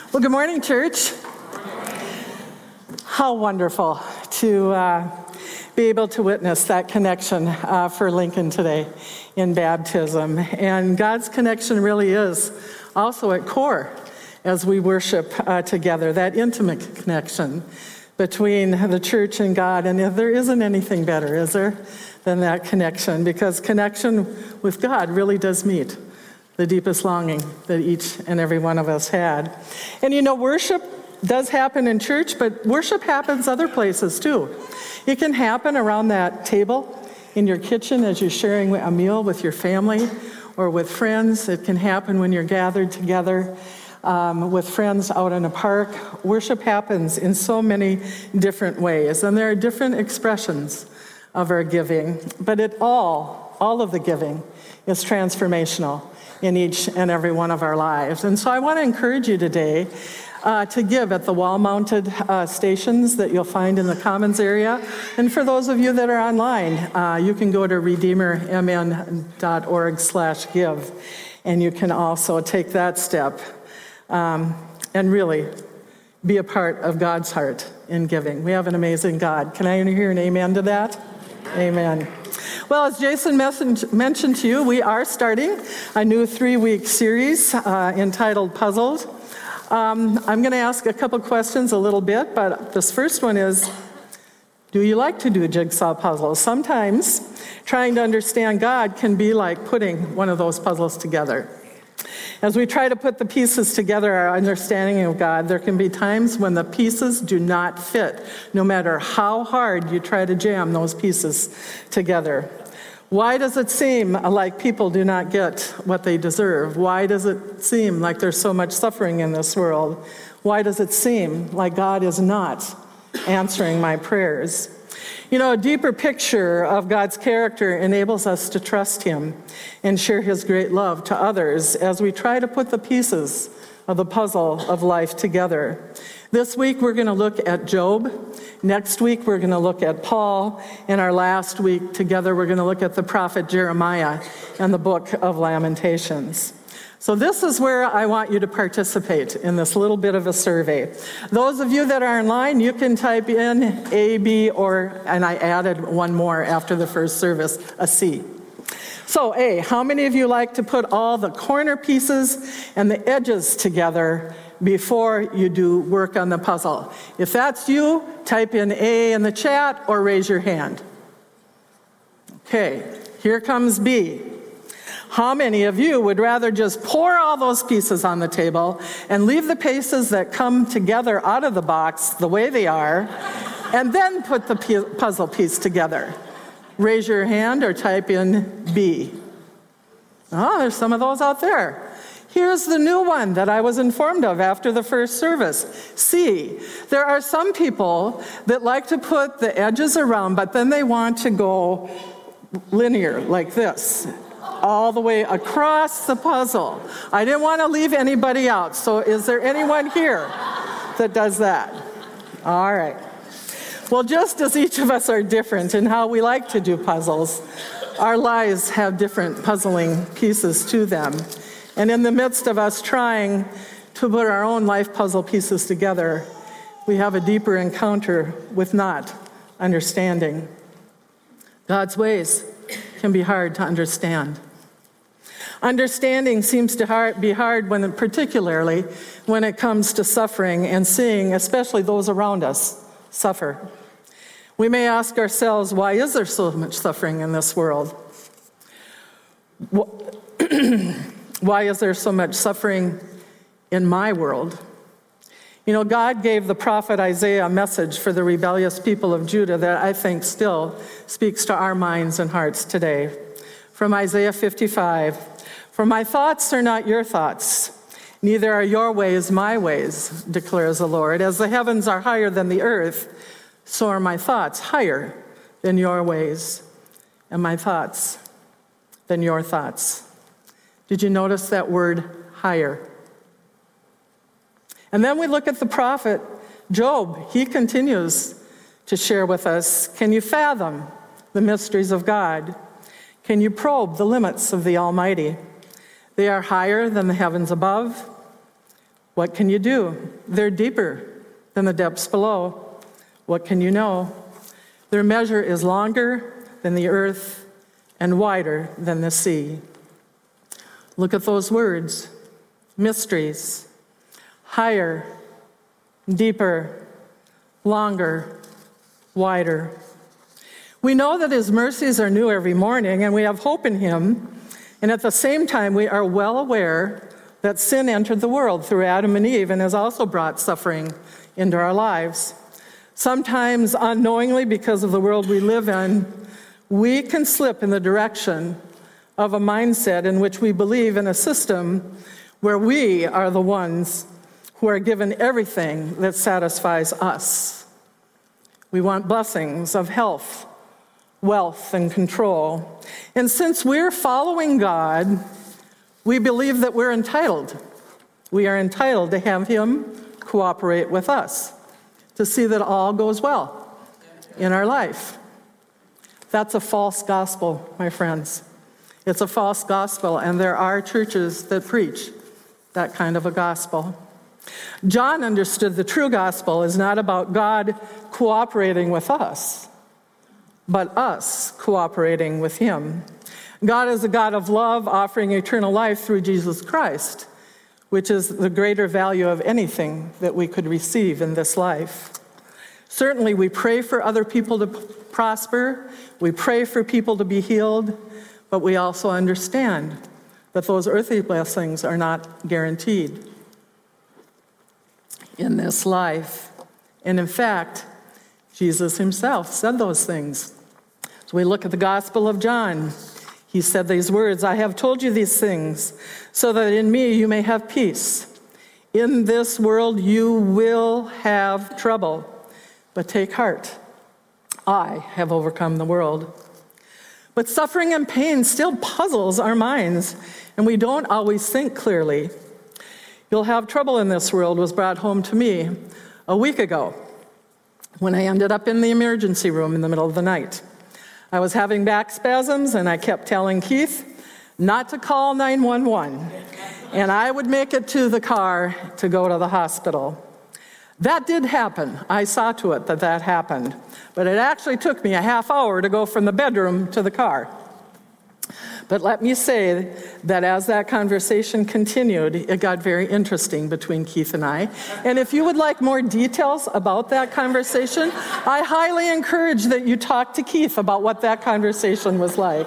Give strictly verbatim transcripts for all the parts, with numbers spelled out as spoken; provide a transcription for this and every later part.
Well, good morning, church. How wonderful to uh, be able to witness that connection uh, for Lincoln today in baptism. And God's connection really is also at core as we worship uh, together, that intimate connection between the church and God. And there isn't anything better, is there, than that connection? Because connection with God really does meet the deepest longing that each and every one of us had. And you know, worship does happen in church, but worship happens other places too. It can happen around that table in your kitchen as you're sharing a meal with your family or with friends. It can happen when you're gathered together um, with friends out in a park. Worship happens in so many different ways, and there are different expressions of our giving, but it all, all of the giving is transformational in each and every one of our lives. And so I want to encourage you today uh, to give at the wall-mounted uh, stations that you'll find in the Commons area. And for those of you that are online, uh, you can go to redeemer m n dot org slash give, and you can also take that step um, and really be a part of God's heart in giving. We have an amazing God. Can I hear an amen to that? Amen. Well, as Jason mentioned to you, we are starting a new three-week series uh, entitled Puzzled. Um, I'm going to ask a couple questions a little bit, but this first one is, do you like to do jigsaw puzzles? Sometimes trying to understand God can be like putting one of those puzzles together. As we try to put the pieces together, our understanding of God, there can be times when the pieces do not fit, no matter how hard you try to jam those pieces together. Why does it seem like people do not get what they deserve? Why does it seem like there's so much suffering in this world? Why does it seem like God is not answering my prayers? You know, a deeper picture of God's character enables us to trust Him and share His great love to others as we try to put the pieces of the puzzle of life together. This week we're going to look at Job. Next week we're going to look at Paul. And our last week together we're going to look at the prophet Jeremiah and the book of Lamentations. So this is where I want you to participate in this little bit of a survey. Those of you that are online, you can type in A, B, or, and I added one more after the first service, a C. So A, how many of you like to put all the corner pieces and the edges together before you do work on the puzzle? If that's you, type in A in the chat or raise your hand. Okay, here comes B. How many of you would rather just pour all those pieces on the table and leave the pieces that come together out of the box the way they are, and then put the puzzle piece together? Raise your hand or type in B. Oh, there's some of those out there. Here's the new one that I was informed of after the first service. C. There are some people that like to put the edges around, but then they want to go linear like this, all the way across the puzzle. I didn't want to leave anybody out, so is there anyone here that does that? All right. Well, just as each of us are different in how we like to do puzzles, our lives have different puzzling pieces to them. And in the midst of us trying to put our own life puzzle pieces together, we have a deeper encounter with not understanding. God's ways can be hard to understand. Understanding seems to hard, be hard when, particularly when it comes to suffering and seeing, especially those around us, suffer. We may ask ourselves, why is there so much suffering in this world? Why is there so much suffering in my world? You know, God gave the prophet Isaiah a message for the rebellious people of Judah that I think still speaks to our minds and hearts today. From Isaiah fifty-five, "For my thoughts are not your thoughts, neither are your ways my ways, declares the Lord. As the heavens are higher than the earth, so are my thoughts higher than your ways, and my thoughts than your thoughts." Did you notice that word, higher? And then we look at the prophet Job. He continues to share with us, can you fathom the mysteries of God? Can you probe the limits of the Almighty? They are higher than the heavens above, What can you do? They're deeper than the depths below. What can you know? Their measure is longer than the earth and wider than the sea. Look at those words. Mysteries. Higher, deeper, longer, wider. We know that his mercies are new every morning, and we have hope in him. And at the same time, we are well aware that sin entered the world through Adam and Eve and has also brought suffering into our lives. Sometimes unknowingly, because of the world we live in, we can slip in the direction of a mindset in which we believe in a system where we are the ones who are given everything that satisfies us. We want blessings of health, wealth, and control. And since we're following God, we believe that we're entitled. We are entitled to have him cooperate with us, to see that all goes well in our life. That's a false gospel, my friends. It's a false gospel, and there are churches that preach that kind of a gospel. John understood the true gospel is not about God cooperating with us, but us cooperating with him. God is a God of love, offering eternal life through Jesus Christ, which is the greater value of anything that we could receive in this life. Certainly, we pray for other people to prosper. We pray for people to be healed, but we also understand that those earthly blessings are not guaranteed in this life. And in fact, Jesus himself said those things. So we look at the Gospel of John. He said these words, "I have told you these things so that in me you may have peace. In this world you will have trouble, but take heart. I have overcome the world." But suffering and pain still puzzles our minds, and we don't always think clearly. "You'll have trouble in this world" was brought home to me a week ago when I ended up in the emergency room in the middle of the night. I was having back spasms, and I kept telling Keith not to call nine one one, and I would make it to the car to go to the hospital. That did happen. I saw to it that that happened. But it actually took me a half hour to go from the bedroom to the car. But let me say that as that conversation continued, it got very interesting between Keith and I. And if you would like more details about that conversation, I highly encourage that you talk to Keith about what that conversation was like.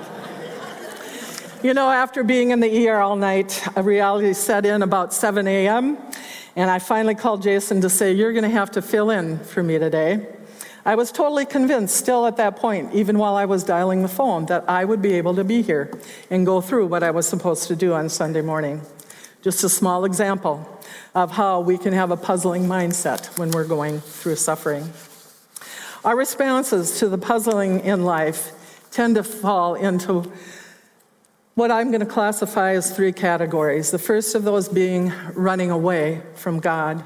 You know, after being in the E R all night, a reality set in about seven a.m., and I finally called Jason to say, "You're going to have to fill in for me today." I was totally convinced still at that point, even while I was dialing the phone, that I would be able to be here and go through what I was supposed to do on Sunday morning. Just a small example of how we can have a puzzling mindset when we're going through suffering. Our responses to the puzzling in life tend to fall into what I'm going to classify as three categories. The first of those being running away from God.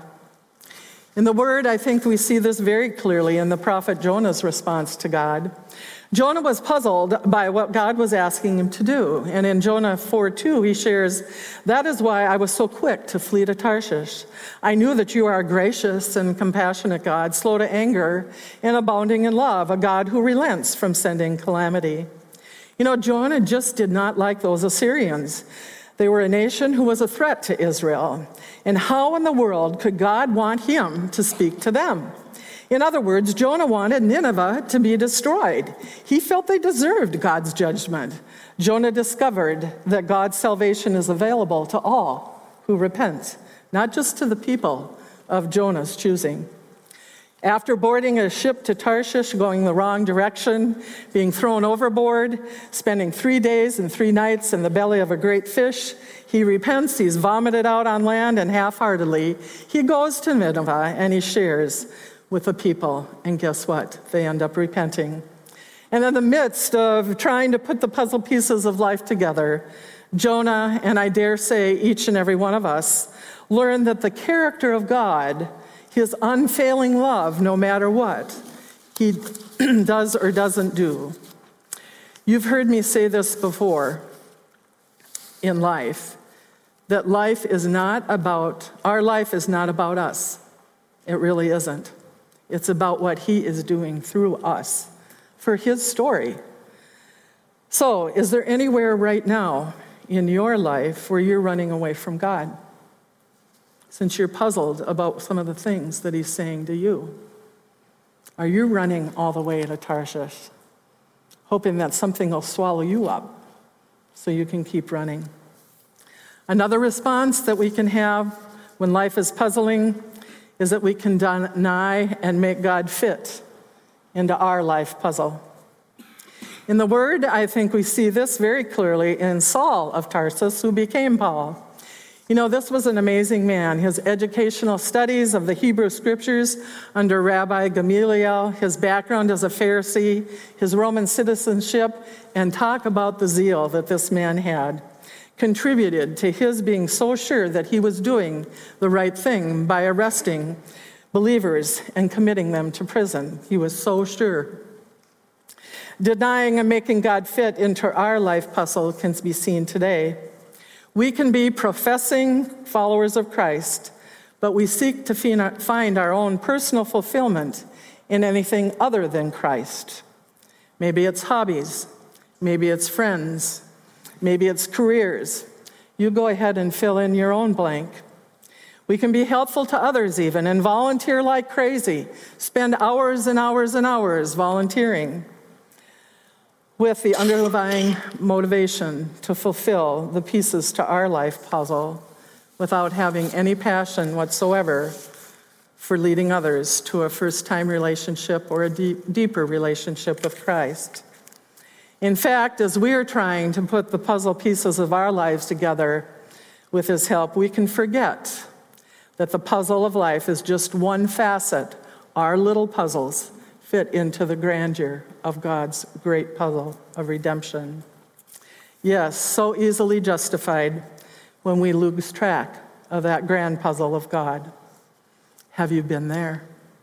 In the Word, I think we see this very clearly in the prophet Jonah's response to God. Jonah was puzzled by what God was asking him to do. And in Jonah four two, he shares, "That is why I was so quick to flee to Tarshish. I knew that you are a gracious and compassionate God, slow to anger and abounding in love, a God who relents from sending calamity." You know, Jonah just did not like those Assyrians. They were a nation who was a threat to Israel. And how in the world could God want him to speak to them? In other words, Jonah wanted Nineveh to be destroyed. He felt they deserved God's judgment. Jonah discovered that God's salvation is available to all who repent, not just to the people of Jonah's choosing. After boarding a ship to Tarshish, going the wrong direction, being thrown overboard, spending three days and three nights in the belly of a great fish, he repents, he's vomited out on land, and half-heartedly, he goes to Nineveh and he shares with the people. And guess what? They end up repenting. And in the midst of trying to put the puzzle pieces of life together, Jonah, and I dare say each and every one of us, learned that the character of God, his unfailing love, no matter what he does or doesn't do. You've heard me say this before in life. that life is not about, our life is not about us. It really isn't. It's about what he is doing through us for his story. So, is there anywhere right now in your life where you're running away from God? Since you're puzzled about some of the things that he's saying to you. Are you running all the way to Tarshish, hoping that something will swallow you up so you can keep running? Another response that we can have when life is puzzling is that we can deny and make God fit into our life puzzle. In the Word, I think we see this very clearly in Saul of Tarsus, who became Paul. You know, this was an amazing man. His educational studies of the Hebrew Scriptures under Rabbi Gamaliel, his background as a Pharisee, his Roman citizenship, and talk about the zeal that this man had, contributed to his being so sure that he was doing the right thing by arresting believers and committing them to prison. He was so sure. Denying and making God fit into our life puzzle can be seen today. We can be professing followers of Christ, but we seek to find our own personal fulfillment in anything other than Christ. Maybe it's hobbies, maybe it's friends, maybe it's careers. You go ahead and fill in your own blank. We can be helpful to others even and volunteer like crazy, spend hours and hours and hours volunteering, with the underlying motivation to fulfill the pieces to our life puzzle without having any passion whatsoever for leading others to a first-time relationship or a deep, deeper relationship with Christ. In fact, as we are trying to put the puzzle pieces of our lives together with his help, we can forget that the puzzle of life is just one facet. Our little puzzles fit into the grandeur of God's great puzzle of redemption. Yes, so easily justified when we lose track of that grand puzzle of God. Have you been there?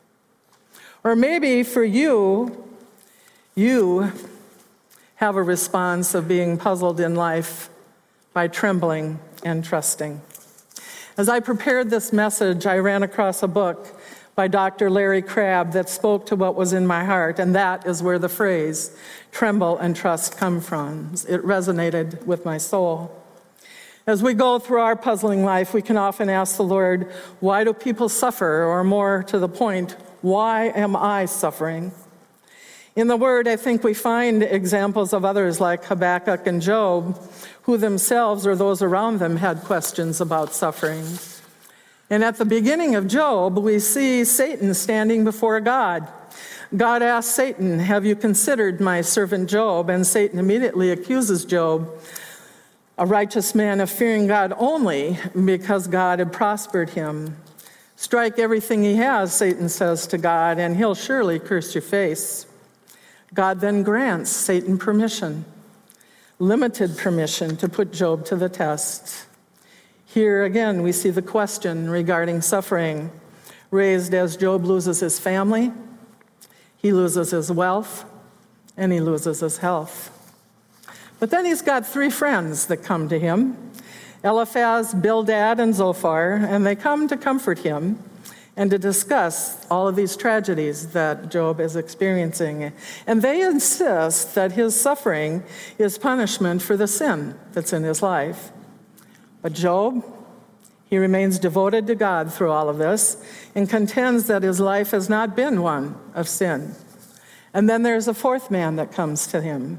Or maybe for you, you have a response of being puzzled in life by trembling and trusting. As I prepared this message, I ran across a book by Doctor Larry Crabb that spoke to what was in my heart, and that is where the phrase, tremble and trust, come from. It resonated with my soul. As we go through our puzzling life, we can often ask the Lord, why do people suffer? Or more to the point, why am I suffering? In the Word, I think we find examples of others like Habakkuk and Job, who themselves or those around them had questions about suffering. And at the beginning of Job, we see Satan standing before God. God asks Satan, have you considered my servant Job? And Satan immediately accuses Job, a righteous man, of fearing God only because God had prospered him. Strike everything he has, Satan says to God, and he'll surely curse your face. God then grants Satan permission, limited permission, to put Job to the test. Here again, we see the question regarding suffering raised as Job loses his family, he loses his wealth, and he loses his health. But then he's got three friends that come to him, Eliphaz, Bildad, and Zophar, and they come to comfort him and to discuss all of these tragedies that Job is experiencing. And they insist that his suffering is punishment for the sin that's in his life. But Job, he remains devoted to God through all of this and contends that his life has not been one of sin. And then there's a fourth man that comes to him,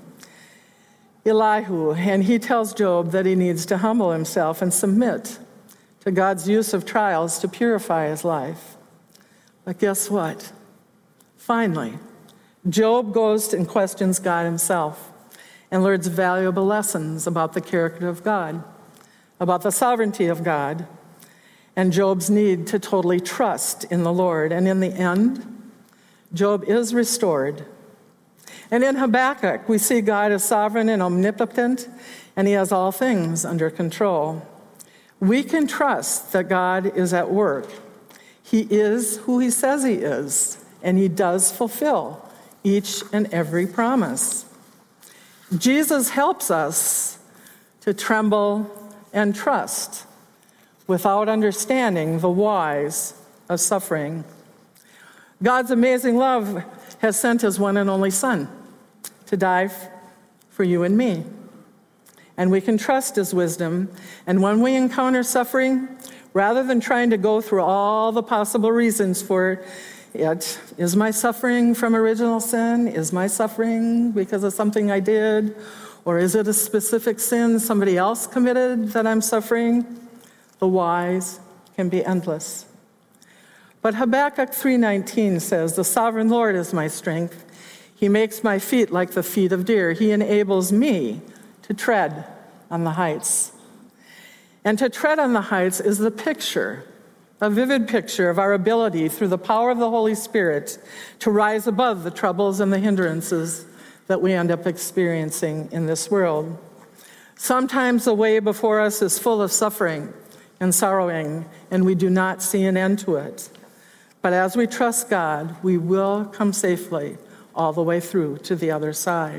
Elihu, and he tells Job that he needs to humble himself and submit to God's use of trials to purify his life. But guess what? Finally, Job goes and questions God himself and learns valuable lessons about the character of God, about the sovereignty of God, and Job's need to totally trust in the Lord. And in the end, Job is restored. And in Habakkuk, we see God is sovereign and omnipotent, and he has all things under control. We can trust that God is at work. He is who he says he is, and he does fulfill each and every promise. Jesus helps us to tremble and trust without understanding the whys of suffering. God's amazing love has sent his one and only Son to die for you and me. And we can trust his wisdom. And when we encounter suffering, rather than trying to go through all the possible reasons for it, is my suffering from original sin? Is my suffering because of something I did? Or is it a specific sin somebody else committed that I'm suffering? The whys can be endless. But Habakkuk three nineteen says, "The sovereign Lord is my strength. He makes my feet like the feet of deer. He enables me to tread on the heights." And to tread on the heights is the picture, a vivid picture of our ability through the power of the Holy Spirit to rise above the troubles and the hindrances that we end up experiencing in this world. Sometimes the way before us is full of suffering and sorrowing, and we do not see an end to it. But as we trust God, we will come safely all the way through to the other side.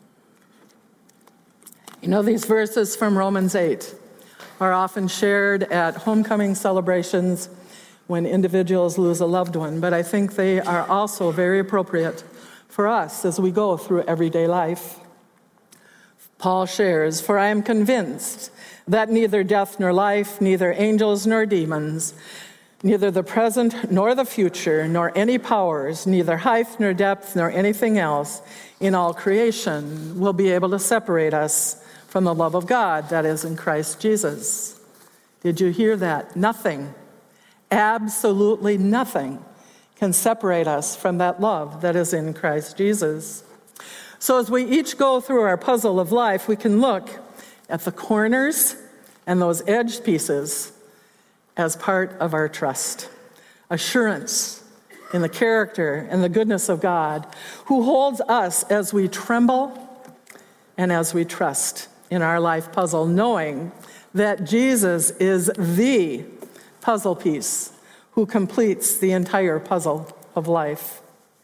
You know, these verses from Romans eight are often shared at homecoming celebrations when individuals lose a loved one, but I think they are also very appropriate for us as we go through everyday life. Paul shares, "For I am convinced that neither death nor life, neither angels nor demons, neither the present nor the future, nor any powers, neither height nor depth, nor anything else in all creation will be able to separate us from the love of God that is in Christ Jesus." Did you hear that? Nothing, absolutely nothing, can separate us from that love that is in Christ Jesus. So as we each go through our puzzle of life, we can look at the corners and those edge pieces as part of our trust. Assurance in the character and the goodness of God, who holds us as we tremble and as we trust in our life puzzle, knowing that Jesus is the puzzle piece who completes the entire puzzle of life.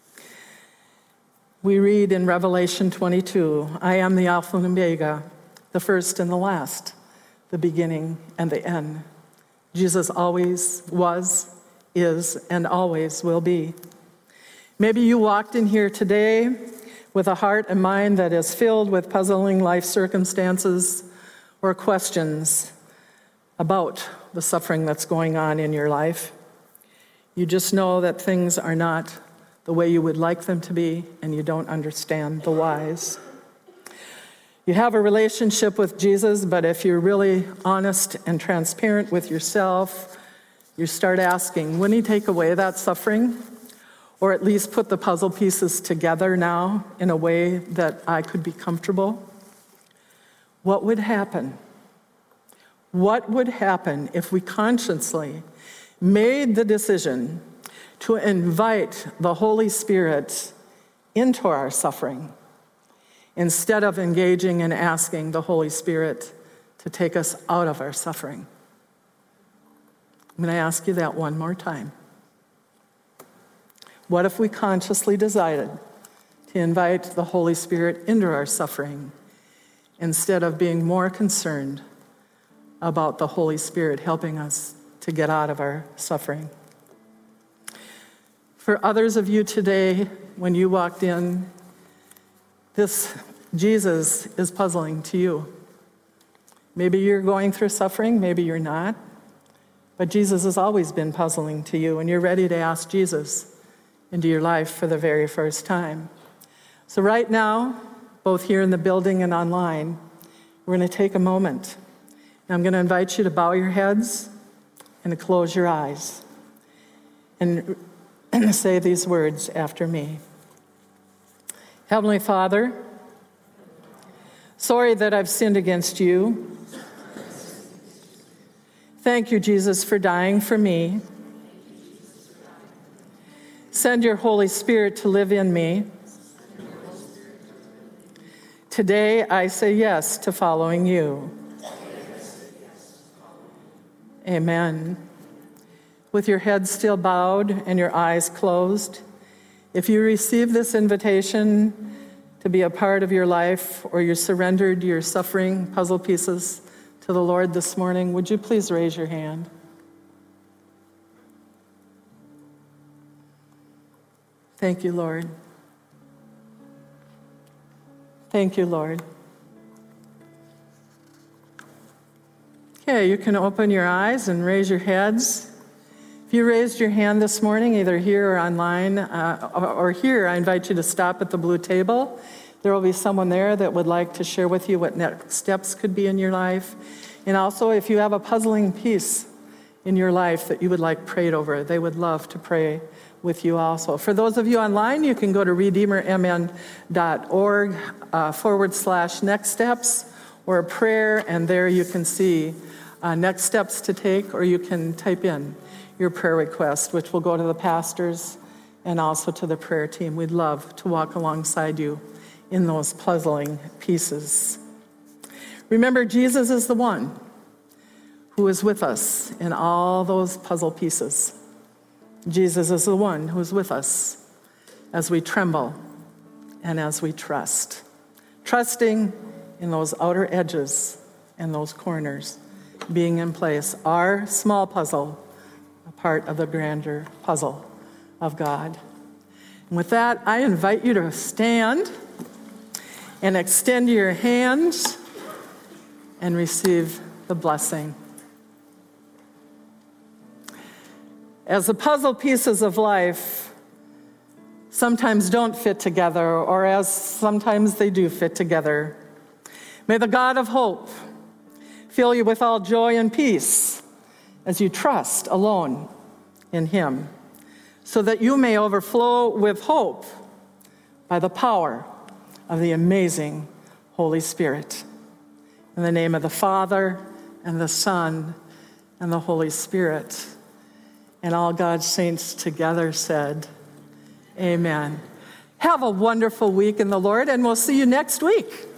We read in Revelation twenty-two, "I am the Alpha and Omega, the first and the last, the beginning and the end." Jesus always was, is, and always will be. Maybe you walked in here today with a heart and mind that is filled with puzzling life circumstances or questions about the suffering that's going on in your life. You just know that things are not the way you would like them to be, and you don't understand the whys. You have a relationship with Jesus, but if you're really honest and transparent with yourself, you start asking, wouldn't he take away that suffering? Or at least put the puzzle pieces together now in a way that I could be comfortable? What would happen? What would happen if we consciously made the decision to invite the Holy Spirit into our suffering instead of engaging and asking the Holy Spirit to take us out of our suffering? I'm going to ask you that one more time. What if we consciously decided to invite the Holy Spirit into our suffering instead of being more concerned about the Holy Spirit helping us to get out of our suffering? For others of you today, when you walked in, this Jesus is puzzling to you. Maybe you're going through suffering, maybe you're not, but Jesus has always been puzzling to you, and you're ready to ask Jesus into your life for the very first time. So right now, both here in the building and online, we're going to take a moment. And I'm going to invite you to bow your heads and to close your eyes and say these words after me. Heavenly Father, sorry that I've sinned against you. Thank you, Jesus, for dying for me. Send your Holy Spirit to live in me. Today, I say yes to following you. Amen. With your head still bowed and your eyes closed, if you receive this invitation to be a part of your life, or you surrendered your suffering puzzle pieces to the Lord this morning, would you please raise your hand? Thank you, Lord. Thank you, Lord. Okay, you can open your eyes and raise your heads. If you raised your hand this morning, either here or online, uh, or here, I invite you to stop at the blue table. There will be someone there that would like to share with you what next steps could be in your life. And also, if you have a puzzling piece in your life that you would like prayed over, they would love to pray with you also. For those of you online, you can go to redeemermn dot org uh, forward slash next steps or prayer, and there you can see uh, next steps to take, or you can type in your prayer request, which will go to the pastors and also to the prayer team. We'd love to walk alongside you in those puzzling pieces. Remember, Jesus is the one who is with us in all those puzzle pieces. Jesus is the one who is with us as we tremble and as we trust. Trusting in those outer edges and those corners being in place. Our small puzzle, a part of the grander puzzle of God. And with that, I invite you to stand and extend your hands and receive the blessing. As the puzzle pieces of life sometimes don't fit together, or as sometimes they do fit together, may the God of hope fill you with all joy and peace as you trust alone in him, so that you may overflow with hope by the power of the amazing Holy Spirit. In the name of the Father, and the Son, and the Holy Spirit. And all God's saints together said, amen. Have a wonderful week in the Lord, and we'll see you next week.